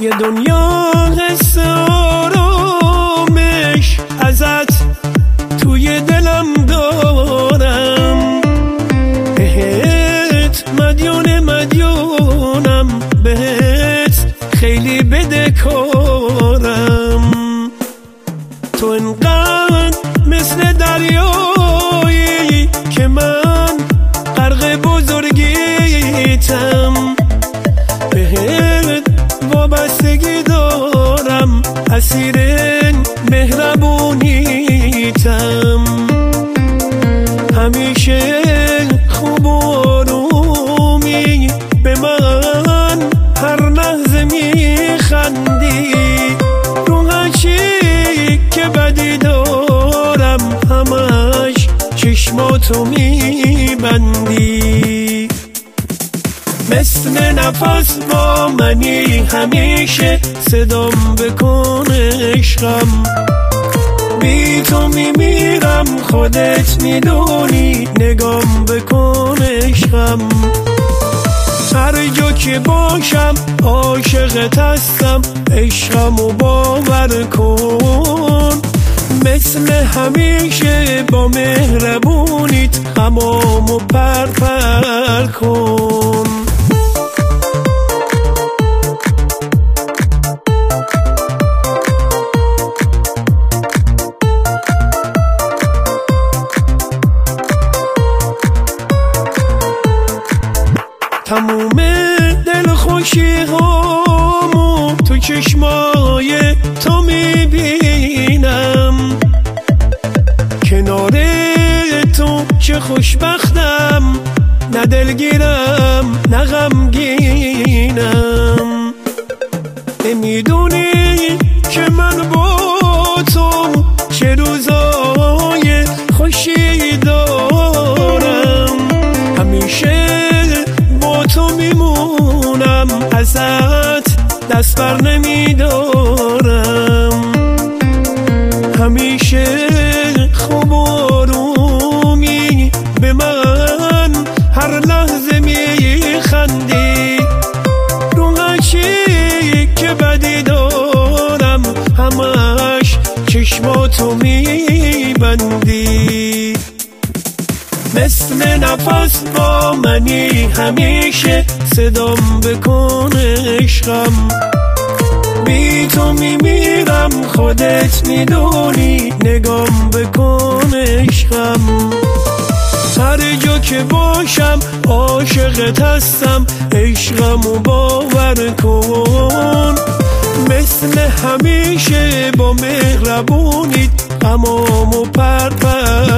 یه دنیا قصه آرامش ازت توی دلم دارم، بهت مدیونم، بهت خیلی بدهکارم. تو انقدر مثل دریایی که من غرق بزرگیتم، بهت وابستگی دارم، اسیر مهربونیتم. همیشه خوب و آرومی به من هر لحظه میخندی، رو هرچی که بدی دارم همش چشماتو میبندی. مثل نفس با منی همیشه، صدام بکن عشقم، بی تو میمیرم خودت میدونی، نگام بکن عشقم. هر جا که باشم عاشقت هستم، عشقمو باور کن. مثل همیشه با مهربونیت غمامو پر کن. تموم دلخوشی هامو تو چشمای تو میبینم، کنار تو چه خوشبختم، نه دلگیرم نه غمگینم. نمیدونی که من با تو چه روزای خوشی دارم، همیشه تو میمونم، ازت دست بر نمیدارم. همیشه خوب و آرومی به من هر لحظه میخندی، رو هرچی که بدی دارم همش چشماتو میبندی. مثل نفس با منی همیشه، صدام بکن عشقم، بی تو میمیرم خودت میدونی، نگام بکن عشقم. هر جا که باشم عاشقت هستم، عشقمو باور کن. مثل همیشه با مهربونیت غمامو پر